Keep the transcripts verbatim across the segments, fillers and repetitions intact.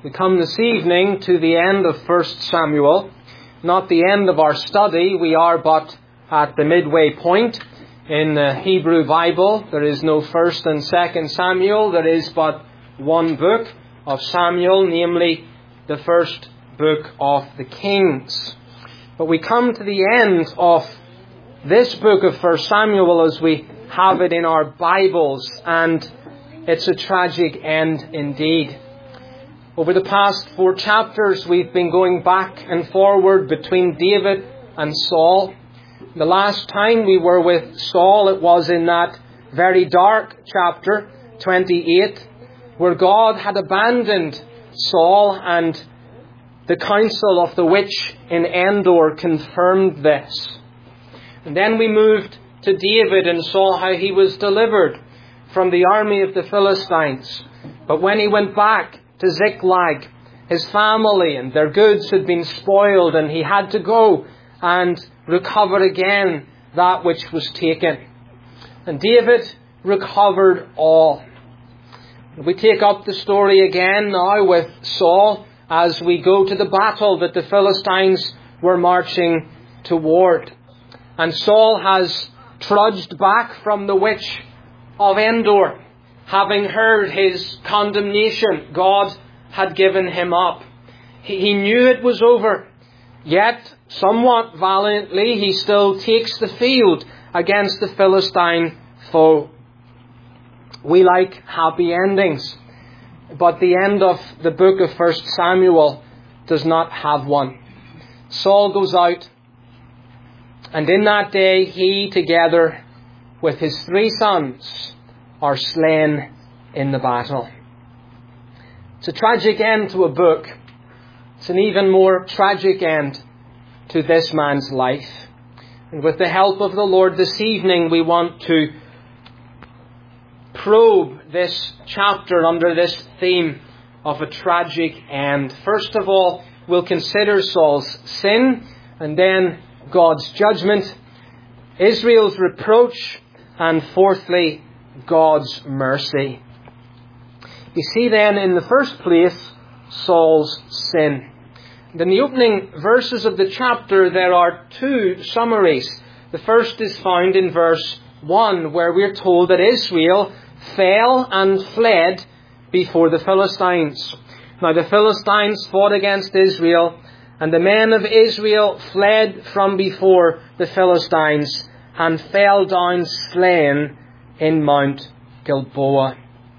We come this evening to the end of First Samuel, not the end of our study. We are but at the midway point. In the Hebrew Bible, there is no First and Second Samuel. There is but one book of Samuel, namely the first book of the Kings. But we come to the end of this book of First Samuel as we have it in our Bibles, and it's a tragic end indeed. Over the past four chapters, we've been going back and forward between David and Saul. The last time we were with Saul, it was in that very dark chapter, twenty-eight, where God had abandoned Saul, and the counsel of the witch in Endor confirmed this. And then we moved to David and saw how he was delivered from the army of the Philistines. But when he went back to Ziklag, his family and their goods had been spoiled, and he had to go and recover again that which was taken. And David recovered all. We take up the story again now with Saul as we go to the battle that the Philistines were marching toward. And Saul has trudged back from the witch of Endor, having heard his condemnation. God had given him up. He, he knew it was over. Yet, somewhat valiantly, he still takes the field against the Philistine foe. We like happy endings, but the end of the book of First Samuel does not have one. Saul goes out, and in that day he, together with his three sons, are slain in the battle. It's a tragic end to a book. It's an even more tragic end to this man's life. And with the help of the Lord this evening, we want to probe this chapter under this theme of a tragic end. First of all, we'll consider Saul's sin, and then God's judgment, Israel's reproach, and fourthly, God's mercy. We see then in the first place Saul's sin. In the opening verses of the chapter there are two summaries. The first is found in verse one, where we're told that Israel fell and fled before the Philistines. Now the Philistines fought against Israel, and the men of Israel fled from before the Philistines and fell down slain in Mount Gilboa.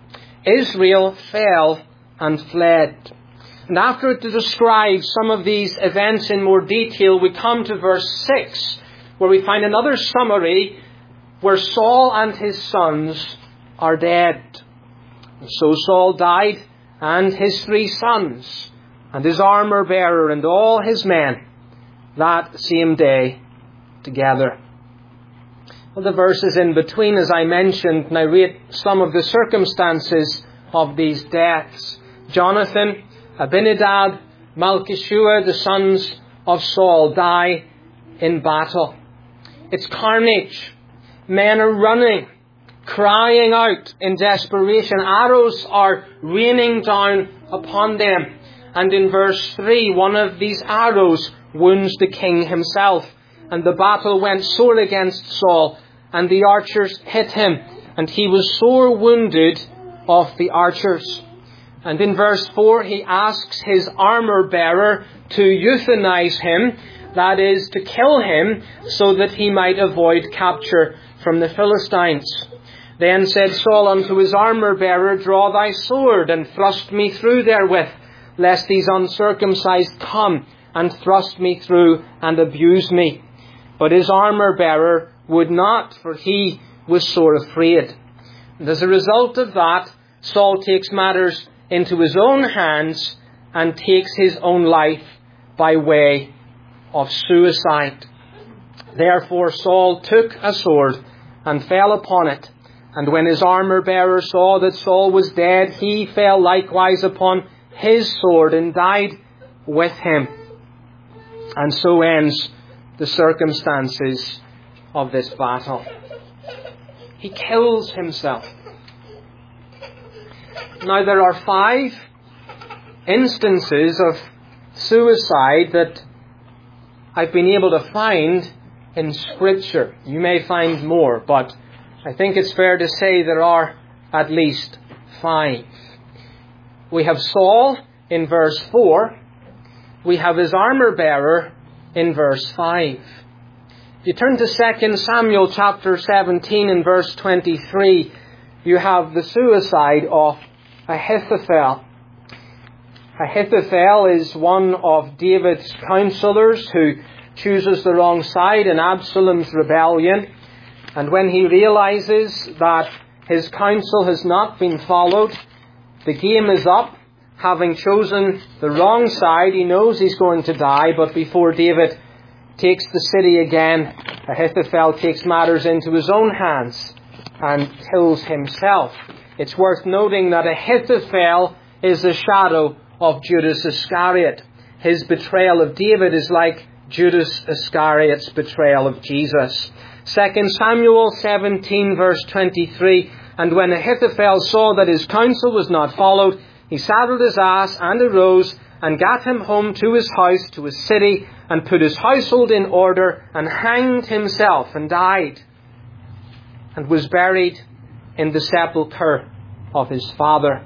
Israel fell and fled. And after it describes some of these events in more detail, we come to verse six, where we find another summary where Saul and his sons are dead. And so Saul died, and his three sons, and his armour bearer, and all his men, that same day together. Well, the verses in between, as I mentioned, narrate some of the circumstances of these deaths. Jonathan, Abinadab, Malchishua, the sons of Saul, die in battle. It's carnage. Men are running, crying out in desperation. Arrows are raining down upon them. And in verse three, one of these arrows wounds the king himself. And the battle went sore against Saul, and the archers hit him, and he was sore wounded of the archers. And in verse four, he asks his armour-bearer to euthanize him, that is, to kill him, so that he might avoid capture from the Philistines. Then said Saul unto his armour-bearer, Draw thy sword, and thrust me through therewith, lest these uncircumcised come and thrust me through and abuse me. But his armour-bearer would not, for he was sore afraid. And as a result of that, Saul takes matters into his own hands and takes his own life by way of suicide. Therefore Saul took a sword and fell upon it. And when his armour-bearer saw that Saul was dead, he fell likewise upon his sword and died with him. And so ends the circumstances of this battle. He kills himself. Now there are five instances of suicide that I've been able to find in Scripture. You may find more, but I think it's fair to say there are at least five. We have Saul in verse four. We have his armor bearer in verse five. If you turn to Second Samuel chapter seventeen and verse twenty-three, you have the suicide of Ahithophel. Ahithophel is one of David's counselors who chooses the wrong side in Absalom's rebellion. And when he realizes that his counsel has not been followed, the game is up. Having chosen the wrong side, he knows he's going to die. But before David takes the city again, Ahithophel takes matters into his own hands and kills himself. It's worth noting that Ahithophel is a shadow of Judas Iscariot. His betrayal of David is like Judas Iscariot's betrayal of Jesus. Second Samuel seventeen verse twenty-three, and when Ahithophel saw that his counsel was not followed, he saddled his ass and arose and gat him home to his house, to his city, and put his household in order, and hanged himself and died, and was buried in the sepulchre of his father.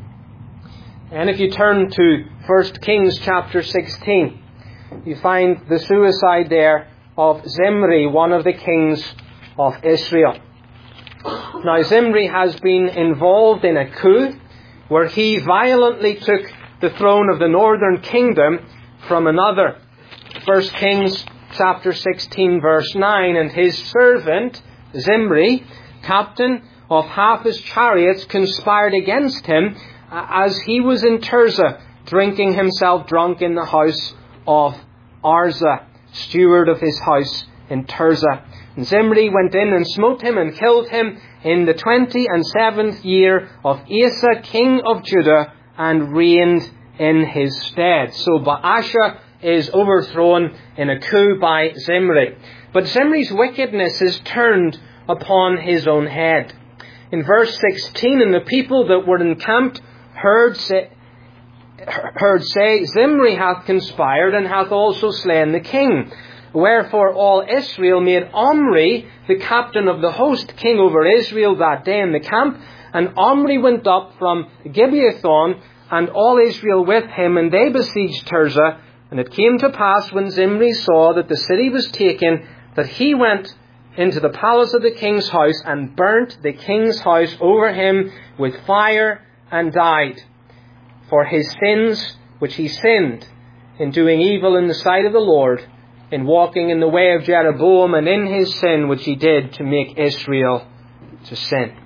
And if you turn to First Kings chapter sixteen, you find the suicide there of Zimri, one of the kings of Israel. Now Zimri has been involved in a coup where he violently took the throne of the northern kingdom from another. First Kings chapter sixteen verse nine, and his servant Zimri, captain of half his chariots, conspired against him as he was in Tirzah, drinking himself drunk in the house of Arza, steward of his house in Tirzah. And Zimri went in and smote him and killed him in the twenty and seventh year of Asa, king of Judah, and reigned in his stead. So Baasha is overthrown in a coup by Zimri. But Zimri's wickedness is turned upon his own head. In verse sixteen, and the people that were encamped heard say, heard say, Zimri hath conspired, and hath also slain the king. Wherefore all Israel made Omri, the captain of the host, king over Israel that day in the camp. And Omri went up from Gibeathon, and all Israel with him, and they besieged Tirzah. And it came to pass, when Zimri saw that the city was taken, that he went into the palace of the king's house, and burnt the king's house over him with fire, and died. For his sins which he sinned in doing evil in the sight of the Lord, in walking in the way of Jeroboam, and in his sin which he did to make Israel to sin.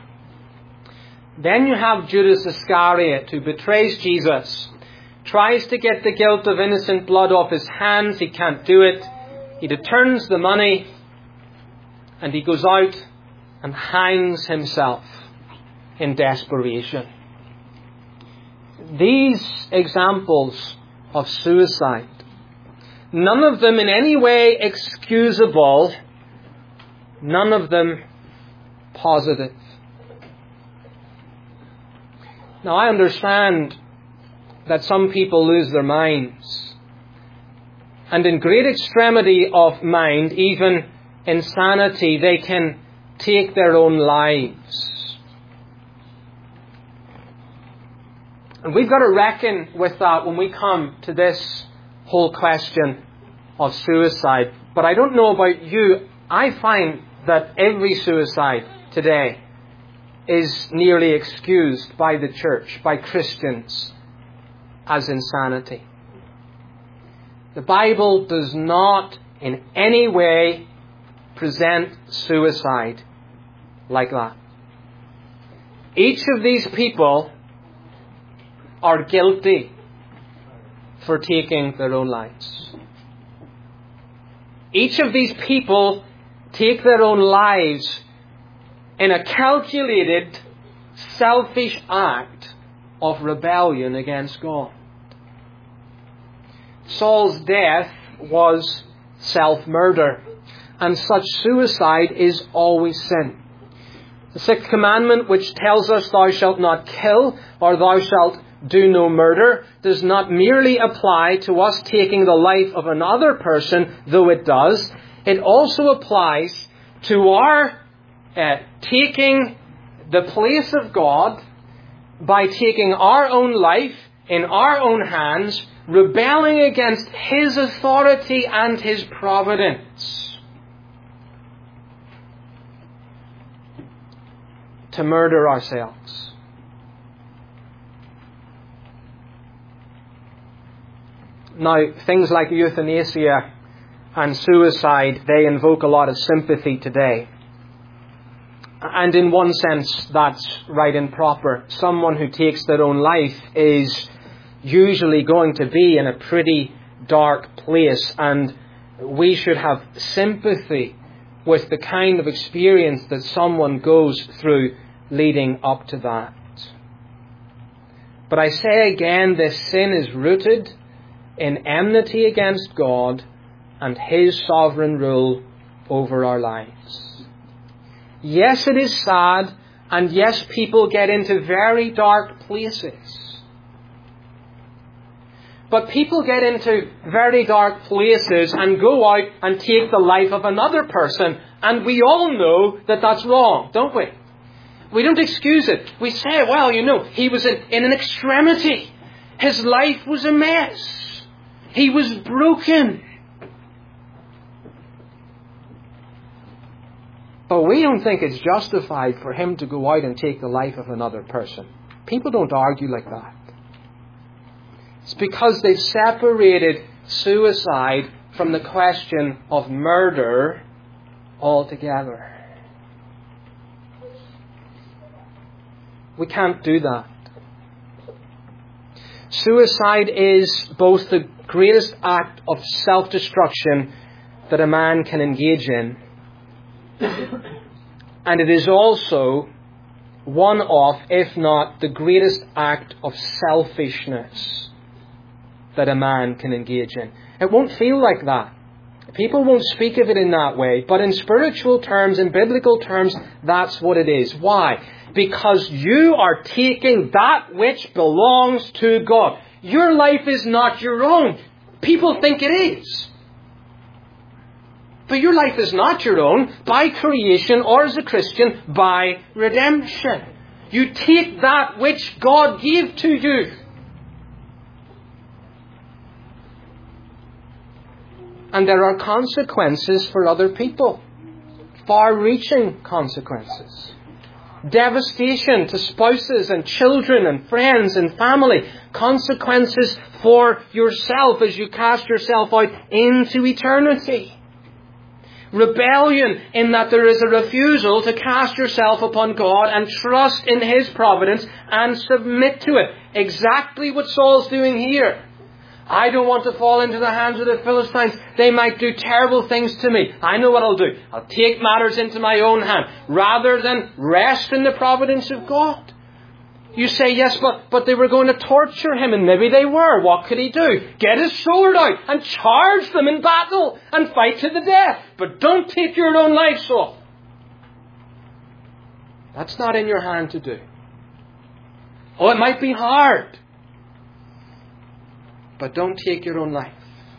Then you have Judas Iscariot, who betrays Jesus, tries to get the guilt of innocent blood off his hands. He can't do it. He returns the money, and he goes out and hangs himself in desperation. These examples of suicide, none of them in any way excusable, none of them positive. Now I understand that some people lose their minds, and in great extremity of mind, even insanity, they can take their own lives. And we've got to reckon with that when we come to this whole question of suicide. But I don't know about you, I find that every suicide today is nearly excused by the church, by Christians, as insanity. The Bible does not in any way present suicide like that. Each of these people are guilty for taking their own lives. Each of these people take their own lives in a calculated, selfish act of rebellion against God. Saul's death was self-murder, and such suicide is always sin. The sixth commandment, which tells us thou shalt not kill, or thou shalt do no murder does not merely apply to us taking the life of another person, though it does. It also applies to our uh, taking the place of God by taking our own life in our own hands, rebelling against His authority and His providence. To murder ourselves. Now, things like euthanasia and suicide, they invoke a lot of sympathy today. And in one sense, that's right and proper. Someone who takes their own life is usually going to be in a pretty dark place, and we should have sympathy with the kind of experience that someone goes through leading up to that. But I say again, this sin is rooted in enmity against God and His sovereign rule over our lives. Yes, it is sad, and yes, people get into very dark places. But people get into very dark places and go out and take the life of another person, and we all know that that's wrong, don't we? We don't excuse it. We say, well, you know, he was in, in an extremity. His life was a mess. He was broken. But we don't think it's justified for him to go out and take the life of another person. People don't argue like that. It's because they've separated suicide from the question of murder altogether. We can't do that. Suicide is both the greatest act of self-destruction that a man can engage in, and it is also one of, if not the greatest act of selfishness that a man can engage in. It won't feel like that. People won't speak of it in that way, but in spiritual terms, in biblical terms, that's what it is. Why? Because you are taking that which belongs to God. Your life is not your own. People think it is. But your life is not your own by creation, or as a Christian, by redemption. You take that which God gave to you. And there are consequences for other people. Far-reaching consequences. Devastation to spouses and children and friends and family. Consequences for yourself as you cast yourself out into eternity. Rebellion in that there is a refusal to cast yourself upon God and trust in His providence and submit to it. Exactly what Saul's doing here. I don't want to fall into the hands of the Philistines. They might do terrible things to me. I know what I'll do. I'll take matters into my own hand rather than rest in the providence of God. You say, yes, but, but they were going to torture him, and maybe they were. What could he do? Get his sword out and charge them in battle and fight to the death. But don't take your own life, Saul. That's not in your hand to do. Oh, it might be hard. But don't take your own life.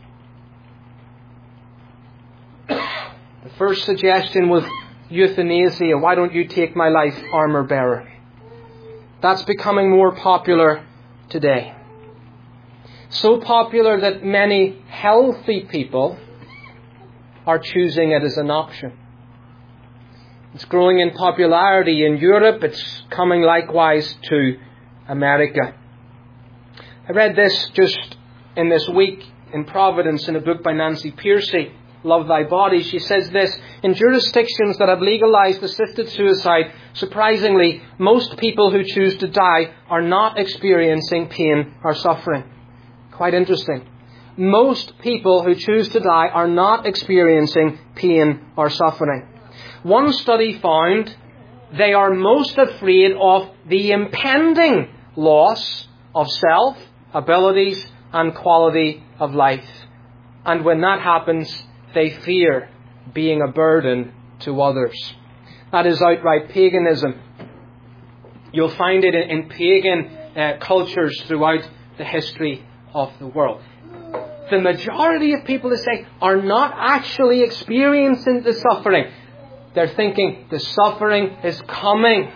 The first suggestion was euthanasia. Why don't you take my life, armor bearer? That's becoming more popular today. So popular that many healthy people are choosing it as an option. It's growing in popularity in Europe. It's coming likewise to America. I read this just in this week in Providence in a book by Nancy Piercy, Love Thy Body. She says this: in jurisdictions that have legalized assisted suicide, surprisingly, most people who choose to die are not experiencing pain or suffering. Quite interesting. Most people who choose to die are not experiencing pain or suffering. One study found they are most afraid of the impending loss of self, abilities, and quality of life. And when that happens, they fear being a burden to others. That is outright paganism. You'll find it in pagan uh, cultures throughout the history of the world. The majority of people that say are not actually experiencing the suffering. They're thinking the suffering is coming.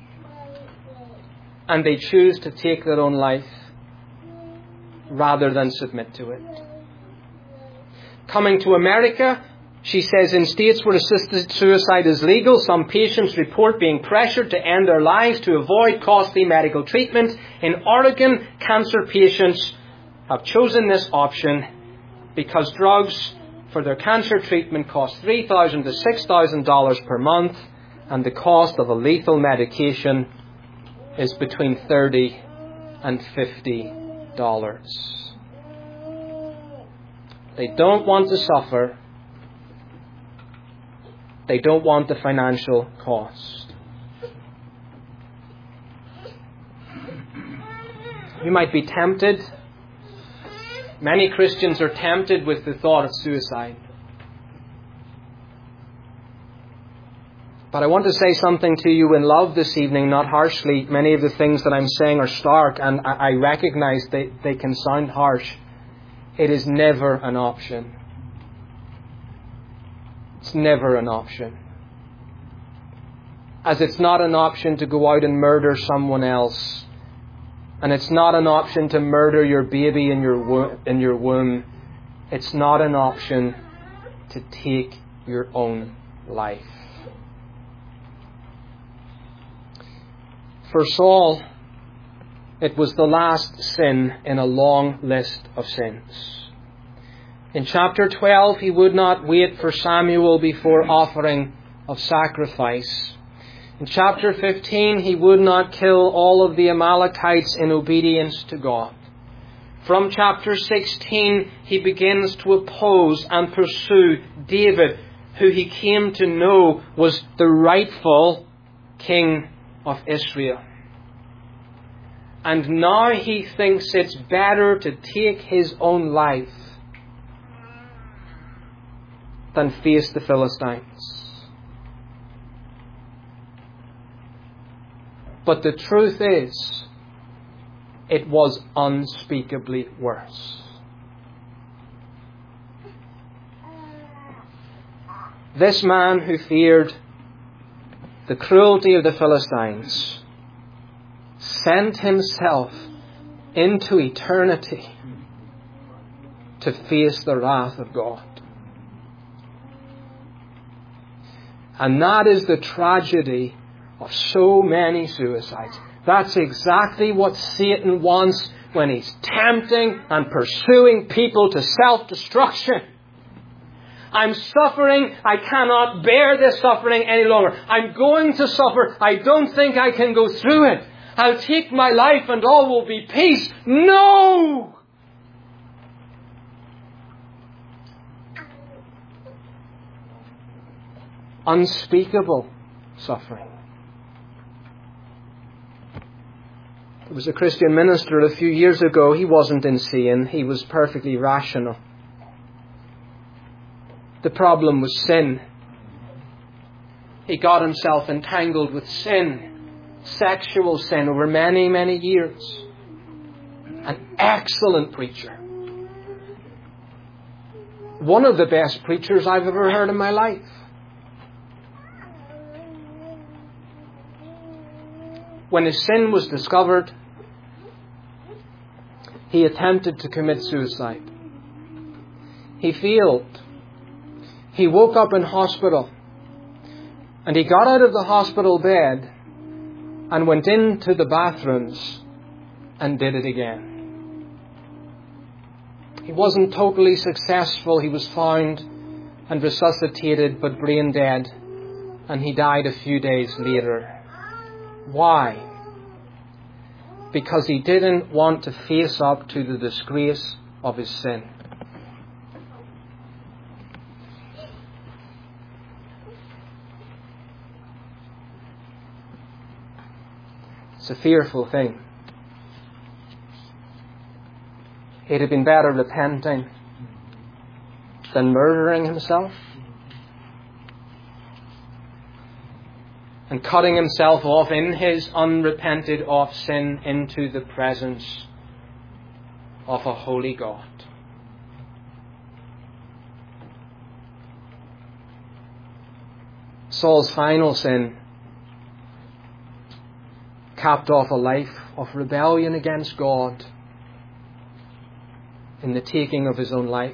And they choose to take their own life rather than submit to it. Coming to America, she says in states where assisted suicide is legal, some patients report being pressured to end their lives to avoid costly medical treatment. In Oregon, cancer patients have chosen this option because drugs for their cancer treatment cost three thousand dollars to six thousand dollars per month, and the cost of a lethal medication is between thirty dollars and fifty dollars. They don't want to suffer. They don't want the financial cost. You might be tempted. Many Christians are tempted with the thought of suicide. But I want to say something to you in love this evening, not harshly. Many of the things that I'm saying are stark, and I recognize they, they can sound harsh. It is never an option. It's never an option. As it's not an option to go out and murder someone else. And it's not an option to murder your baby in your wo- in your womb. It's not an option to take your own life. For Saul, it was the last sin in a long list of sins. In chapter twelve, he would not wait for Samuel before offering of sacrifice. In chapter fifteen, he would not kill all of the Amalekites in obedience to God. From chapter sixteen, he begins to oppose and pursue David, who he came to know was the rightful king of Israel. And now he thinks it's better to take his own life than face the Philistines. But the truth is, it was unspeakably worse. This man who feared the cruelty of the Philistines sent himself into eternity to face the wrath of God. And that is the tragedy of so many suicides. That's exactly what Satan wants when he's tempting and pursuing people to self-destruction. I'm suffering. I cannot bear this suffering any longer. I'm going to suffer. I don't think I can go through it. I'll take my life and all will be peace. No! Unspeakable suffering. There was a Christian minister a few years ago. He wasn't insane. He was perfectly rational. The problem was sin. He got himself entangled with sin. Sexual sin over many, many years. An excellent preacher. One of the best preachers I've ever heard in my life. When his sin was discovered, he attempted to commit suicide. He failed. He woke up in hospital. And he got out of the hospital bed and went into the bathrooms and did it again. He wasn't totally successful. He was found and resuscitated but brain dead. And he died a few days later. Why? Because he didn't want to face up to the disgrace of his sin. It's a fearful thing. He'd have been better repenting than murdering himself. and cutting himself off in his unrepented of sin into the presence of a holy God. Saul's final sin capped off a life of rebellion against God in the taking of his own life.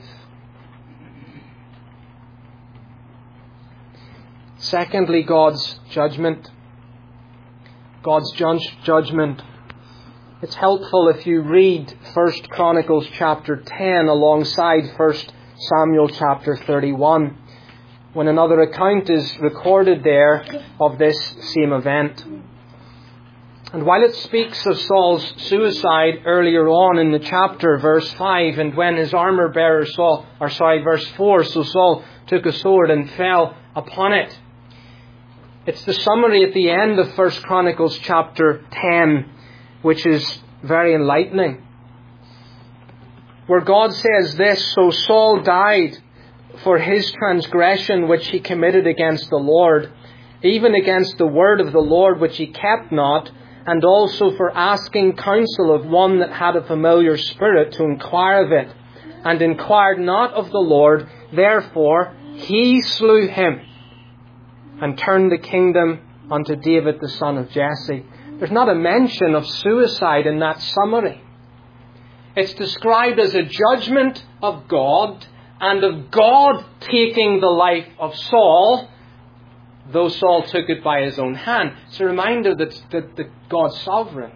Secondly, God's judgment. God's judge, judgment. It's helpful if you read First Chronicles chapter ten alongside First Samuel chapter thirty-one, when another account is recorded there of this same event. And while it speaks of Saul's suicide earlier on in the chapter, verse five, and when his armour bearer Saul, or sorry, verse four, so Saul took a sword and fell upon it. It's the summary at the end of First Chronicles chapter ten, which is very enlightening. Where God says this, so Saul died for his transgression which he committed against the Lord, even against the word of the Lord which he kept not, and also for asking counsel of one that had a familiar spirit to inquire of it, and inquired not of the Lord. Therefore he slew him, and turned the kingdom unto David the son of Jesse. There's not a mention of suicide in that summary. It's described as a judgment of God, and of God taking the life of Saul, though Saul took it by his own hand. It's a reminder that, that, that God's sovereign.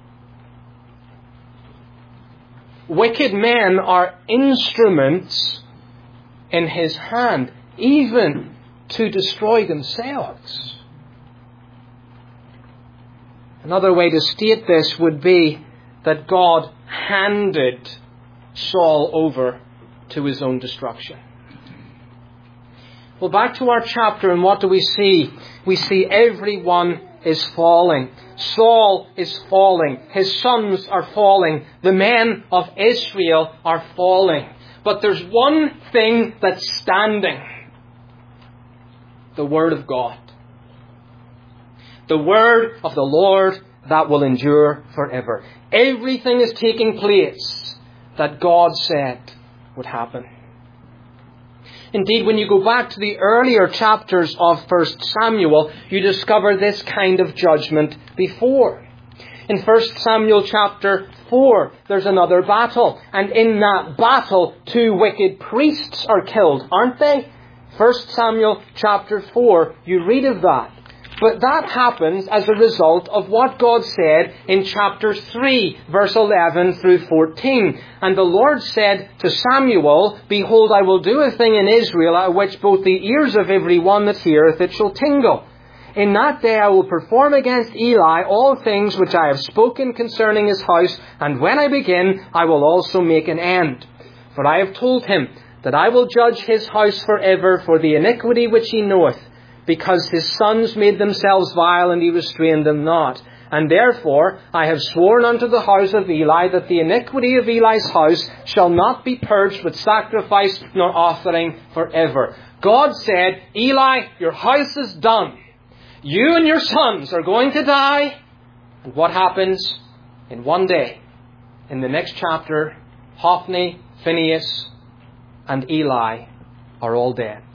Wicked men are instruments in his hand, even to destroy themselves. Another way to state this would be that God handed Saul over to his own destruction. Well, back to our chapter, and what do we see? We see everyone is falling. Saul is falling. His sons are falling. The men of Israel are falling. But there's one thing that's standing. The Word of God. The Word of the Lord that will endure forever. Everything is taking place that God said would happen. Indeed, when you go back to the earlier chapters of First Samuel, you discover this kind of judgment before. In First Samuel chapter four, there's another battle. And in that battle, two wicked priests are killed, aren't they? First Samuel chapter four, you read of that. But that happens as a result of what God said in chapter three, verse eleven through fourteen. And the Lord said to Samuel, Behold, I will do a thing in Israel, at which both the ears of every one that heareth it shall tingle. In that day I will perform against Eli all things which I have spoken concerning his house, and when I begin, I will also make an end. For I have told him that I will judge his house forever for the iniquity which he knoweth, because his sons made themselves vile, and he restrained them not. And therefore I have sworn unto the house of Eli that the iniquity of Eli's house shall not be purged with sacrifice nor offering forever. God said, Eli, your house is done. You and your sons are going to die. And what happens? In one day, in the next chapter, Hophni, Phinehas, and Eli are all dead.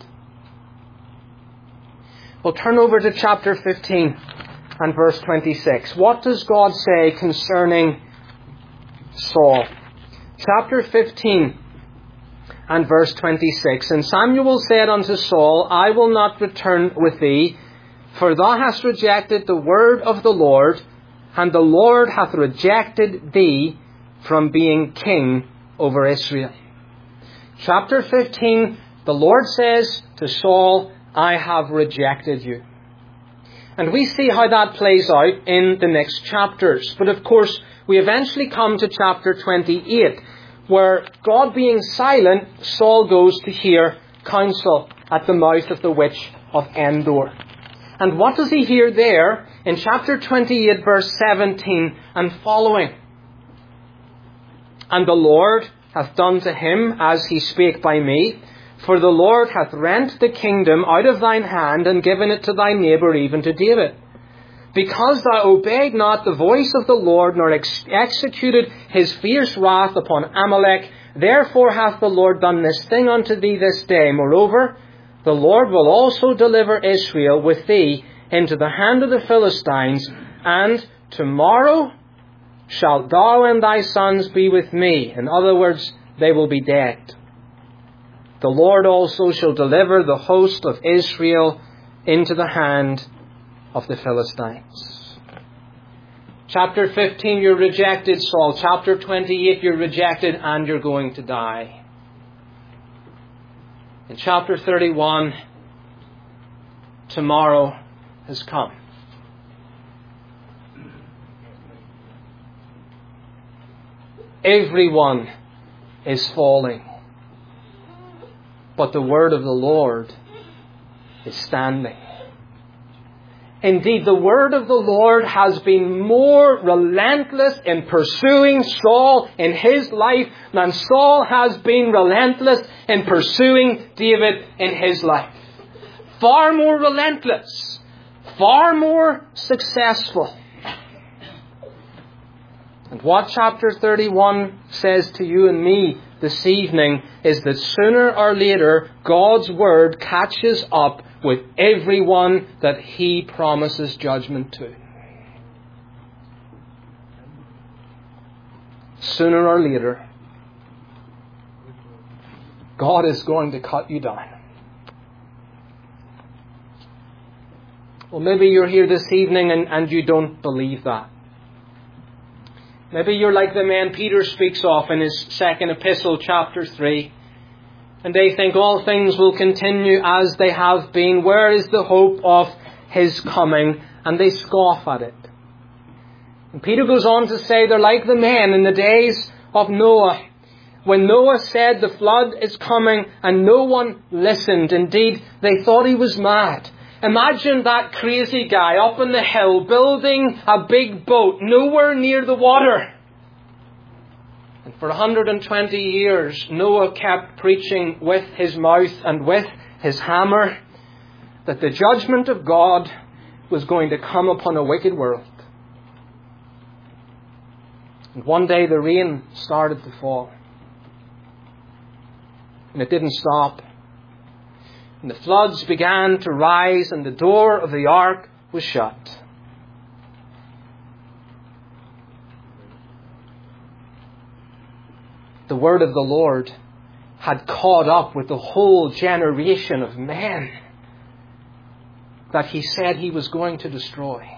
Well, turn over to chapter fifteen and verse twenty-six. What does God say concerning Saul? Chapter fifteen and verse twenty-six. And Samuel said unto Saul, I will not return with thee, for thou hast rejected the word of the Lord, and the Lord hath rejected thee from being king over Israel. Chapter fifteen, the Lord says to Saul, I have rejected you. And we see how that plays out in the next chapters. But of course, we eventually come to chapter twenty-eight, where God being silent, Saul goes to hear counsel at the mouth of the witch of Endor. And what does he hear there in chapter twenty-eight, verse seventeen and following? And the Lord hath done to him as he spake by me. For the Lord hath rent the kingdom out of thine hand, and given it to thy neighbour, even to David. Because thou obeyed not the voice of the Lord, nor ex- executed his fierce wrath upon Amalek, therefore hath the Lord done this thing unto thee this day. Moreover, the Lord will also deliver Israel with thee into the hand of the Philistines, and tomorrow shalt thou and thy sons be with me. In other words, they will be dead. The Lord also shall deliver the host of Israel into the hand of the Philistines. Chapter fifteen, you're rejected, Saul. Chapter twenty-eight, you're rejected and you're going to die. In chapter thirty-one, tomorrow has come. Everyone is falling, but the word of the Lord is standing. Indeed, the word of the Lord has been more relentless in pursuing Saul in his life than Saul has been relentless in pursuing David in his life. Far more relentless, far more successful. And what chapter thirty-one says to you and me this evening is that sooner or later God's word catches up with everyone that he promises judgment to. Sooner or later, God is going to cut you down. Well, maybe you're here this evening and, and you don't believe that. Maybe you're like the men Peter speaks of in his second epistle, chapter three. And they think all things will continue as they have been. Where is the hope of his coming? And they scoff at it. And Peter goes on to say they're like the men in the days of Noah. When Noah said the flood is coming and no one listened. Indeed, they thought he was mad. Imagine that crazy guy up on the hill building a big boat nowhere near the water. And for one hundred twenty years, Noah kept preaching with his mouth and with his hammer that the judgment of God was going to come upon a wicked world. And one day the rain started to fall. And it didn't stop. And the floods began to rise and the door of the ark was shut. The word of the Lord had caught up with the whole generation of men that he said he was going to destroy.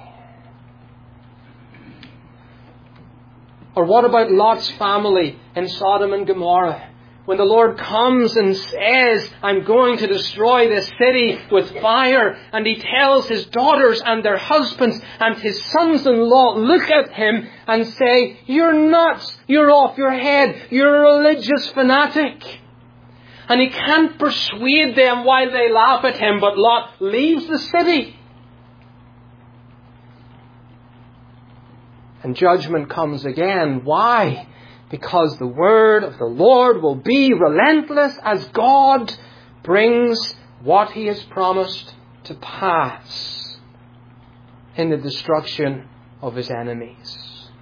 Or what about Lot's family in Sodom and Gomorrah? When the Lord comes and says, I'm going to destroy this city with fire, and he tells his daughters and their husbands and his sons-in-law, look at him and say, you're nuts, you're off your head, you're a religious fanatic. And he can't persuade them while they laugh at him, but Lot leaves the city. And judgment comes again. Why? Because the word of the Lord will be relentless as God brings what he has promised to pass in the destruction of his enemies.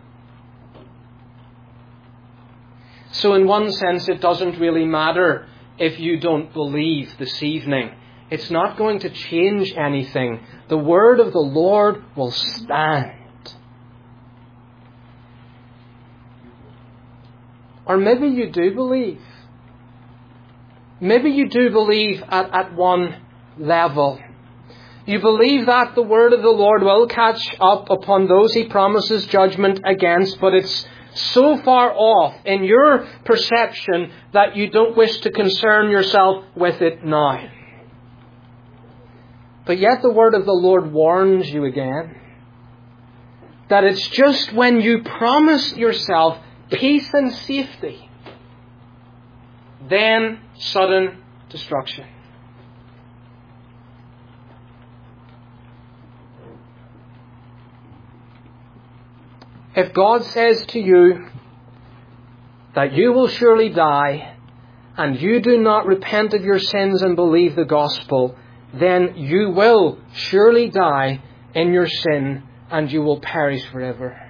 So in one sense, it doesn't really matter if you don't believe this evening. It's not going to change anything. The word of the Lord will stand. Or maybe you do believe. Maybe you do believe at, at one level. You believe that the word of the Lord will catch up upon those he promises judgment against, but it's so far off in your perception that you don't wish to concern yourself with it now. But yet the word of the Lord warns you again that it's just when you promise yourself peace and safety, then sudden destruction. If God says to you that you will surely die and you do not repent of your sins and believe the gospel, then you will surely die in your sin and you will perish forever.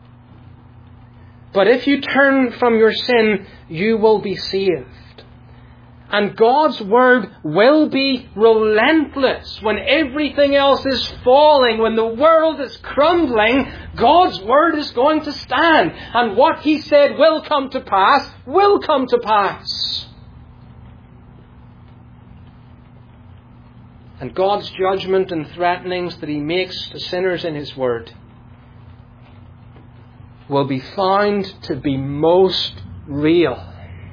But if you turn from your sin, you will be saved. And God's word will be relentless. When everything else is falling, when the world is crumbling, God's word is going to stand. And what He said will come to pass, will come to pass. And God's judgment and threatenings that He makes to sinners in His word will be found to be most real.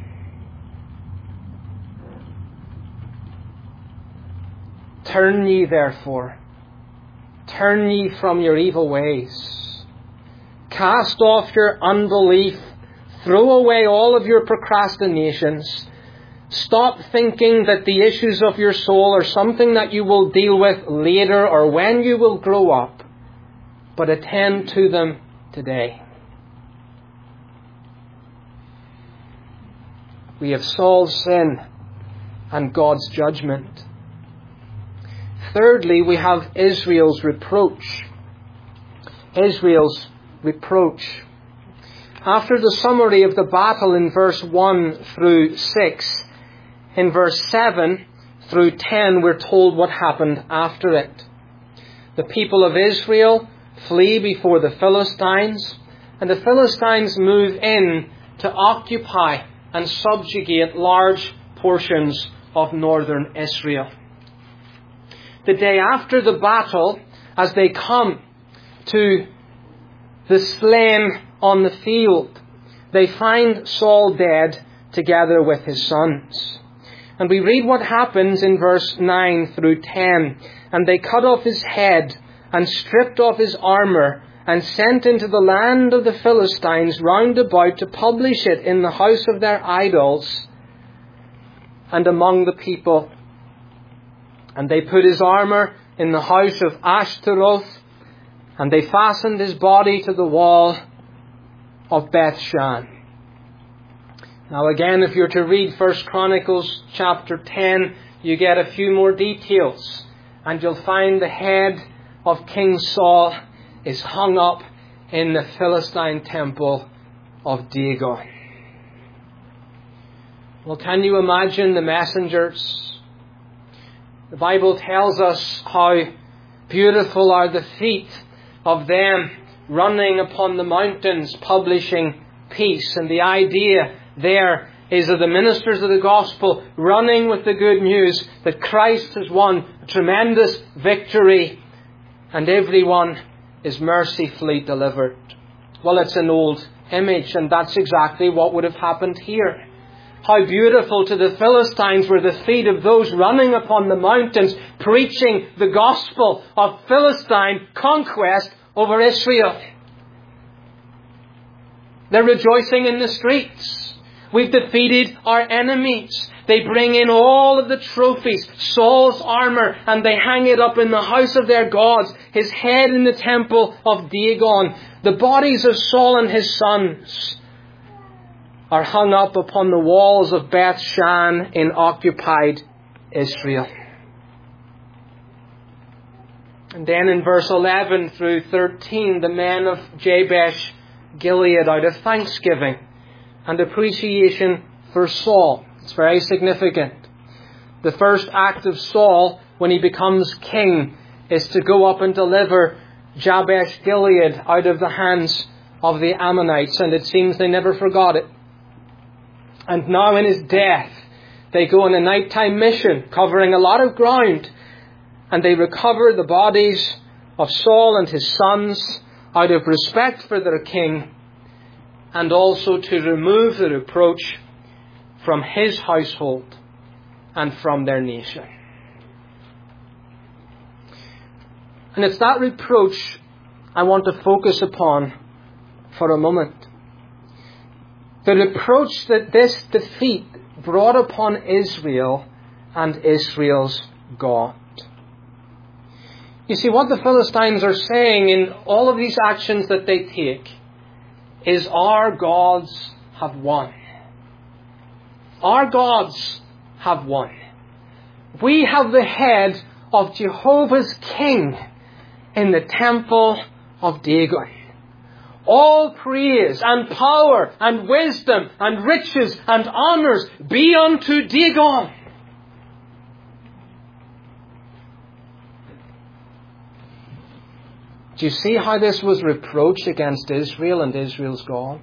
Turn ye therefore, turn ye from your evil ways. Cast off your unbelief, throw away all of your procrastinations. Stop thinking that the issues of your soul are something that you will deal with later or when you will grow up, but attend to them today. We have Saul's sin and God's judgment. Thirdly, we have Israel's reproach. Israel's reproach. After the summary of the battle in verse one through six, in verse seven through ten, we're told what happened after it. The people of Israel flee before the Philistines, and the Philistines move in to occupy and subjugate large portions of northern Israel. The day after the battle, as they come to the slain on the field, they find Saul dead together with his sons. And we read what happens in verse nine through ten. And they cut off his head and stripped off his armour and sent into the land of the Philistines round about to publish it in the house of their idols and among the people. And they put his armour in the house of Ashtaroth, and they fastened his body to the wall of Bethshan. Now again, if you're to read First Chronicles chapter ten, you get a few more details, and you'll find the head of King Saul is hung up in the Philistine temple of Dagon. Well, can you imagine the messengers? The Bible tells us how beautiful are the feet of them running upon the mountains, publishing peace. And the idea there is of the ministers of the gospel running with the good news that Christ has won a tremendous victory and everyone is mercifully delivered. Well, it's an old image, and that's exactly what would have happened here. How beautiful to the Philistines were the feet of those running upon the mountains, preaching the gospel of Philistine conquest over Israel. They're rejoicing in the streets. We've defeated our enemies. They bring in all of the trophies, Saul's armour, and they hang it up in the house of their gods, his head in the temple of Dagon. The bodies of Saul and his sons are hung up upon the walls of Bethshan in occupied Israel. And then in verse eleven through thirteen, the men of Jabesh Gilead, out of thanksgiving and appreciation for Saul. It's very significant. The first act of Saul when he becomes king is to go up and deliver Jabesh Gilead out of the hands of the Ammonites, and it seems they never forgot it. And now in his death, they go on a nighttime mission covering a lot of ground, and they recover the bodies of Saul and his sons out of respect for their king, and also to remove the reproach from his household and from their nation. And it's that reproach I want to focus upon for a moment. The reproach that this defeat brought upon Israel and Israel's God. You see, what the Philistines are saying in all of these actions that they take is our gods have won. Our gods have won. We have the head of Jehovah's King in the temple of Dagon. All praise and power and wisdom and riches and honours be unto Dagon. Do you see how this was reproached against Israel and Israel's God?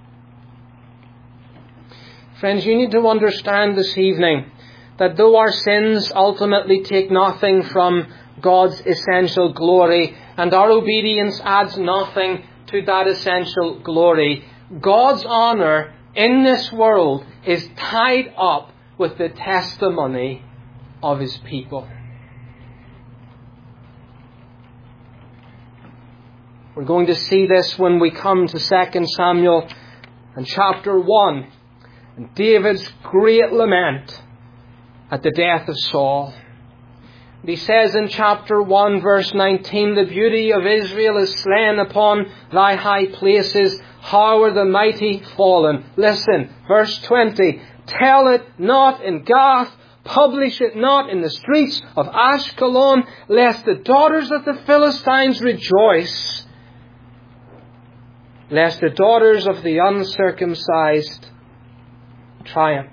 Friends, you need to understand this evening that though our sins ultimately take nothing from God's essential glory and our obedience adds nothing to that essential glory, God's honour in this world is tied up with the testimony of His people. We're going to see this when we come to Second Samuel and chapter one, and David's great lament at the death of Saul. And he says in chapter one, verse nineteen, "The beauty of Israel is slain upon thy high places. How are the mighty fallen?" Listen, verse twenty, "Tell it not in Gath, publish it not in the streets of Ashkelon, lest the daughters of the Philistines rejoice, lest the daughters of the uncircumcised triumph."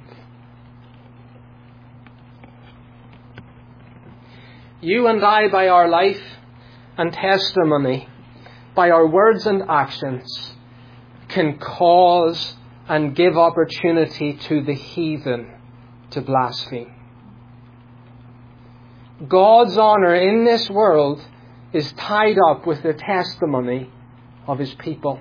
You and I, by our life and testimony, by our words and actions, can cause and give opportunity to the heathen to blaspheme. God's honour in this world is tied up with the testimony of His people.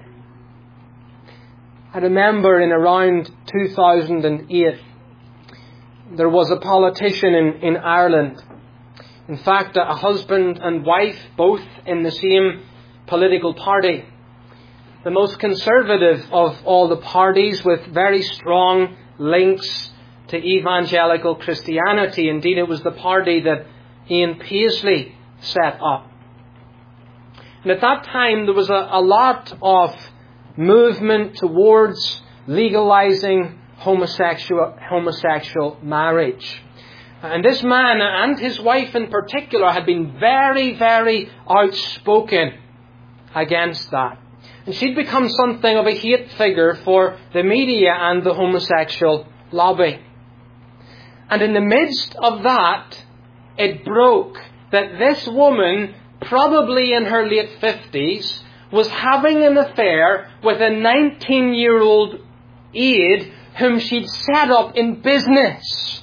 I remember in around two thousand eight, there was a politician in, in Ireland. In fact, a husband and wife, both in the same political party. The most conservative of all the parties, with very strong links to evangelical Christianity. Indeed, it was the party that Ian Paisley set up. And at that time, there was a, a lot of movement towards legalizing homosexual, homosexual marriage. And this man, and his wife in particular, had been very, very outspoken against that. And she'd become something of a hate figure for the media and the homosexual lobby. And in the midst of that, it broke that this woman, probably in her late fifties, was having an affair with a nineteen-year-old aide whom she'd set up in business.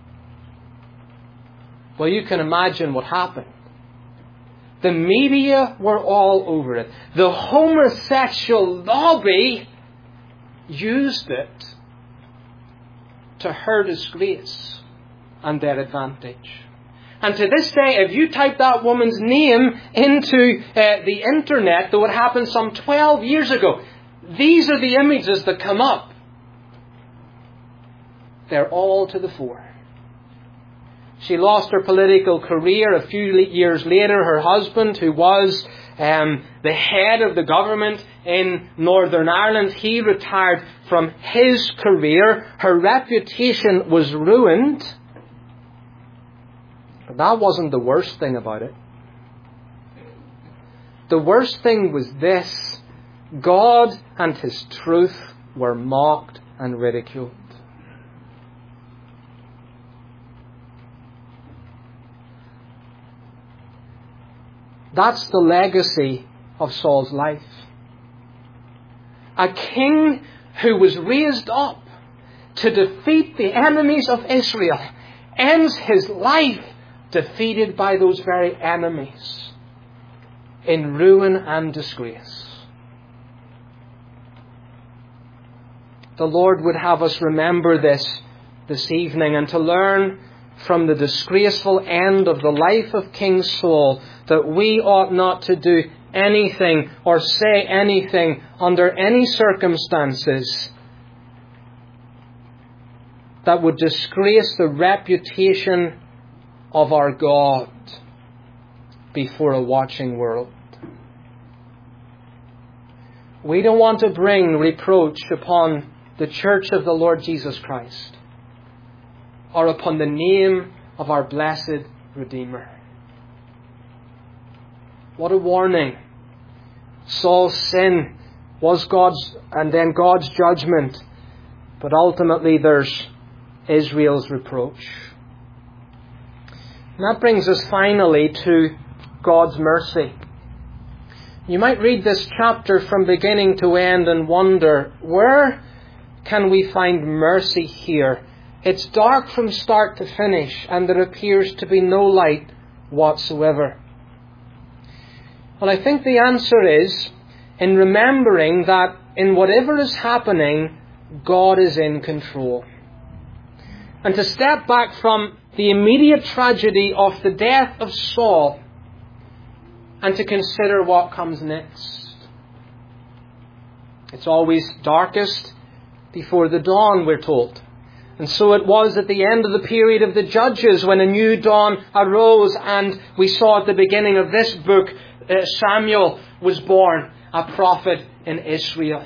Well, you can imagine what happened. The media were all over it. The homosexual lobby used it to her disgrace and their advantage. And to this day, if you type that woman's name into uh, the internet, that would happen some twelve years ago, these are the images that come up. They're all to the fore. She lost her political career a few years later. Her husband, who was um, the head of the government in Northern Ireland, he retired from his career. Her reputation was ruined. But that wasn't the worst thing about it. The worst thing was this: God and His truth were mocked and ridiculed. That's the legacy of Saul's life. A king who was raised up to defeat the enemies of Israel ends his life defeated by those very enemies in ruin and disgrace. The Lord would have us remember this this evening, and to learn from the disgraceful end of the life of King Saul that we ought not to do anything or say anything under any circumstances that would disgrace the reputation of our God before a watching world. We don't want to bring reproach upon the church of the Lord Jesus Christ. or upon the name of our blessed Redeemer. What a warning. Saul's sin was God's, and then God's judgment. But ultimately there's Israel's reproach. And that brings us finally to God's mercy. You might read this chapter from beginning to end and wonder, where can we find mercy here? It's dark from start to finish, and there appears to be no light whatsoever. Well, I think the answer is in remembering that in whatever is happening, God is in control. And to step back from the immediate tragedy of the death of Saul and to consider what comes next. It's always darkest before the dawn, we're told. And so it was at the end of the period of the Judges when a new dawn arose, and we saw at the beginning of this book, uh, Samuel was born, a prophet in Israel.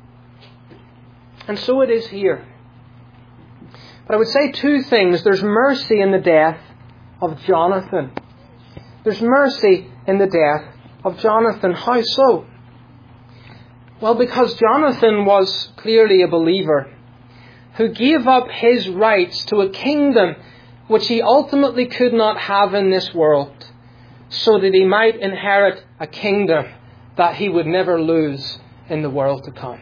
And so it is here. But I would say two things. There's mercy in the death of Jonathan. There's mercy in the death of Jonathan. How so? Well, because Jonathan was clearly a believer who gave up his rights to a kingdom which he ultimately could not have in this world, so that he might inherit a kingdom that he would never lose in the world to come.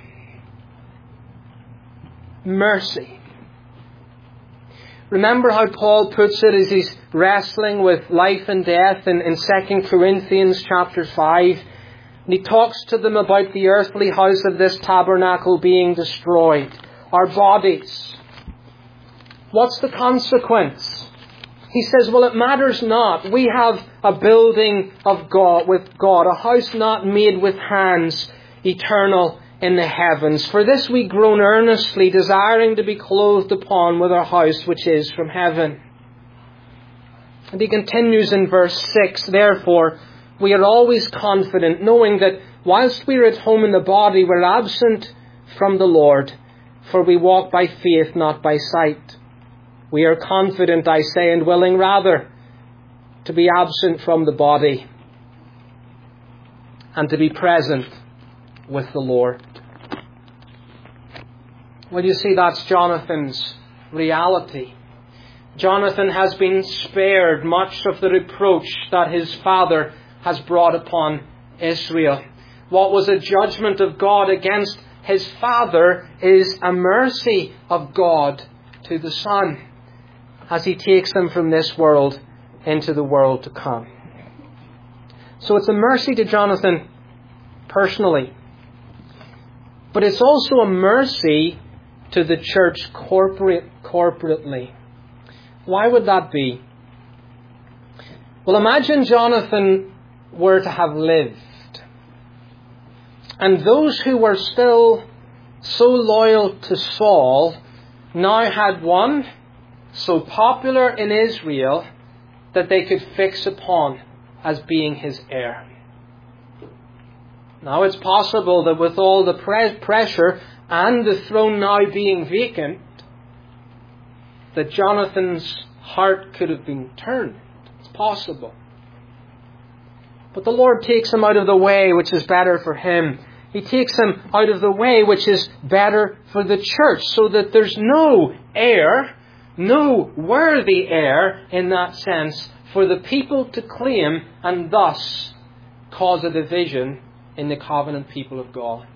Mercy. Remember how Paul puts it as he's wrestling with life and death in, in Second Corinthians chapter five. And he talks to them about the earthly house of this tabernacle being destroyed. Our bodies. What's the consequence? He says, well, it matters not. We have a building of God with God, a house not made with hands, eternal in the heavens. For this we groan earnestly, desiring to be clothed upon with our house which is from heaven. And he continues in verse six, therefore, we are always confident, knowing that whilst we are at home in the body, we're absent from the Lord, for we walk by faith, not by sight. We are confident, I say, and willing rather to be absent from the body and to be present with the Lord. Well, you see, that's Jonathan's reality. Jonathan has been spared much of the reproach that his father has brought upon Israel. What was a judgment of God against his father is a mercy of God to the son as he takes him from this world into the world to come. So it's a mercy to Jonathan personally. But it's also a mercy to the church corporate, corporately. Why would that be? Well, imagine Jonathan were to have lived. And those who were still so loyal to Saul now had one so popular in Israel that they could fix upon as being his heir. Now it's possible that with all the pre- pressure and the throne now being vacant, that Jonathan's heart could have been turned. It's possible. But the Lord takes him out of the way, which is better for him. He takes him out of the way, which is better for the church, so that there's no heir, no worthy heir in that sense, for the people to claim and thus cause a division in the covenant people of God.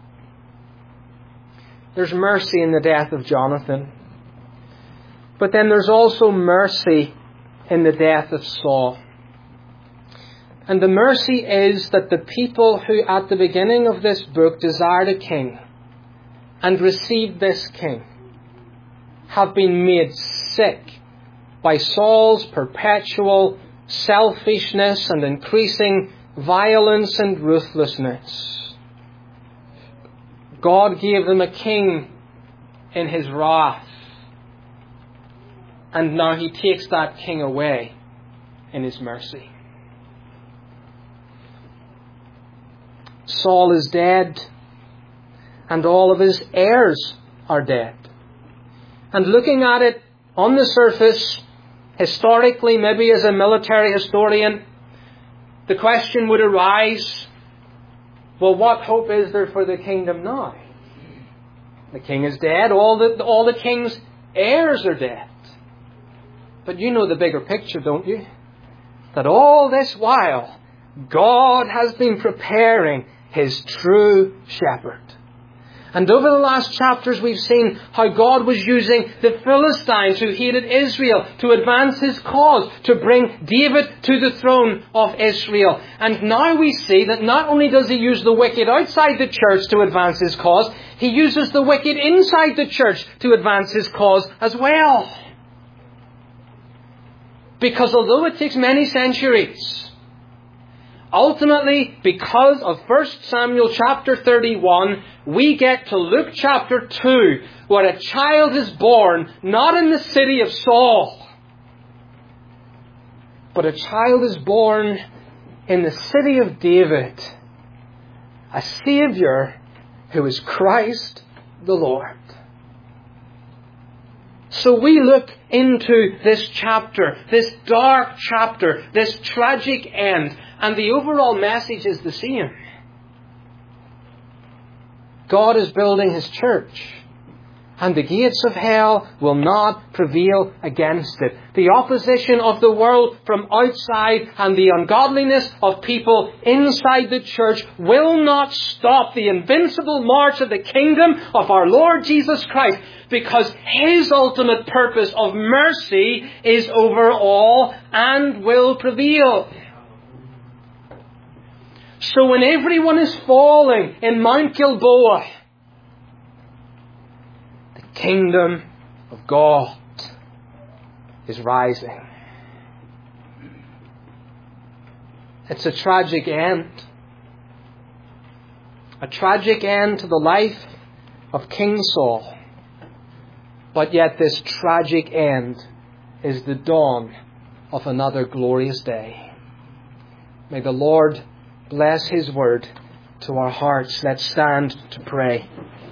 There's mercy in the death of Jonathan. But then there's also mercy in the death of Saul. And the mercy is that the people who at the beginning of this book desired a king and received this king have been made sick by Saul's perpetual selfishness and increasing violence and ruthlessness. God gave them a king in his wrath, and now he takes that king away in his mercy. Saul is dead, and all of his heirs are dead. And looking at it On the surface, historically, maybe as a military historian, the question would arise, well, what hope is there for the kingdom now? The king is dead. All the, all the king's heirs are dead. But you know the bigger picture, don't you? That all this while, God has been preparing His true shepherd. And over the last chapters we've seen how God was using the Philistines who hated Israel to advance His cause, to bring David to the throne of Israel. And now we see that not only does He use the wicked outside the church to advance His cause, He uses the wicked inside the church to advance His cause as well. Because although it takes many centuries, ultimately, because of First Samuel chapter thirty-one, we get to Luke chapter two, where a child is born, not in the city of Saul, but a child is born in the city of David, a Saviour who is Christ the Lord. So we look into this chapter, this dark chapter, this tragic end, and the overall message is the same. God is building His church, and the gates of hell will not prevail against it. The opposition of the world from outside and the ungodliness of people inside the church will not stop the invincible march of the kingdom of our Lord Jesus Christ, because His ultimate purpose of mercy is over all and will prevail. So when everyone is falling in Mount Gilboa, the kingdom of God is rising. It's a tragic end. A tragic end to the life of King Saul. But yet this tragic end is the dawn of another glorious day. May the Lord bless His word to our hearts. Let's stand to pray.